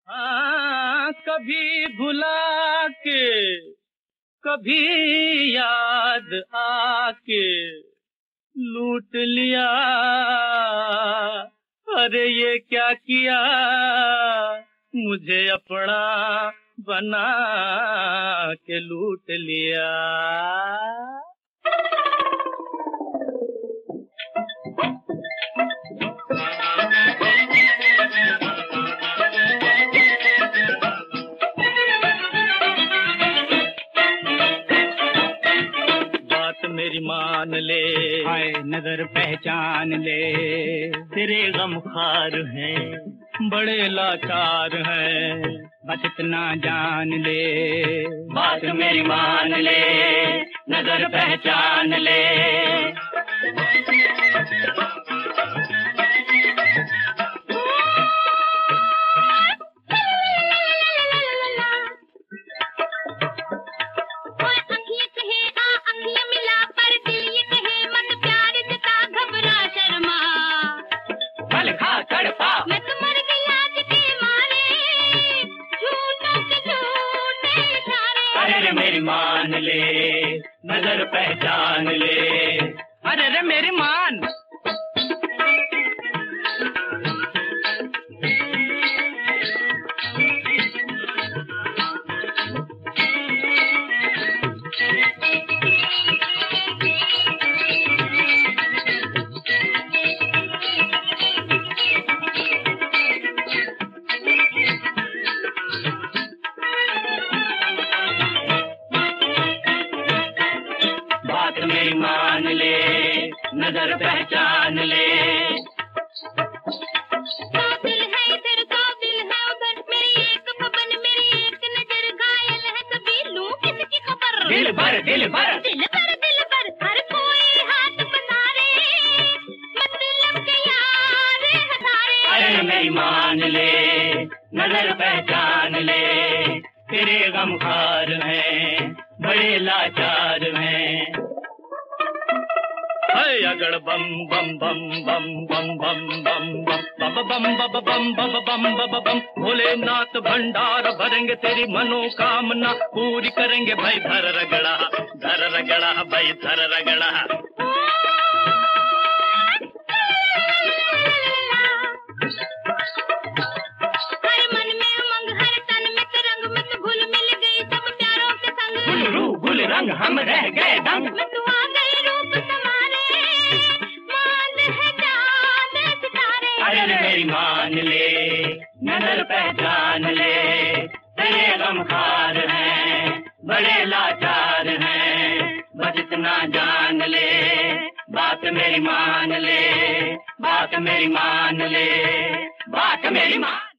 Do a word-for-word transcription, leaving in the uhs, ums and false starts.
हाँ, कभी भुला के कभी याद आके लूट लिया। अरे ये क्या किया, मुझे अपना बना के लूट लिया। मेरी मान ले, हाय नजर पहचान ले, तेरे गमखार हैं, बड़े लाचार हैं, बस इतना जान ले। बात मेरी मान ले, नजर पहचान ले। अरे मेरी मान ले, नजर पहचान ले। अरे रे मेरी मान। मेरी मान ले, नजर पहचान ले। काबिल है इधर, काबिल है उधर, मेरी एक पवन, मेरी एक नजर, घायल है सभी, लूं किसकी खबर। दिल भर दिल भर दिल भर दिल भर, हर कोई हाथ पसारे, मतलब के यार हजारे। अरे मेरी मान ले, नजर पहचान ले, तेरे गमखार हैं, बड़े लाचार हैं। अगड़ बम बम बम बम बम बम बम बम बम बम बम बम बम बम बम बम। भोलेनाथ भंडार भरेंगे, तेरी मनोकामना पूरी करेंगे। भाई धर रगड़ा, धर रगड़ा, भाई धर रगड़ा। हर मन में उमंग, हर तन में तरंग, मैं तो घुल मिल गई सब प्यारों के संग। गुल रूह गुल रंग, हम रह गए दंग। मैं तो आ गई रूप तुम्हारे, मान है चांद सितारे। अरे मेरी मान ले, नजर पहचान ले, तेरे गमखार हैं, बड़े लाचार हैं, बस इतना जान ले। बात मेरी मान ले, बात मेरी मान ले, बात मेरी मान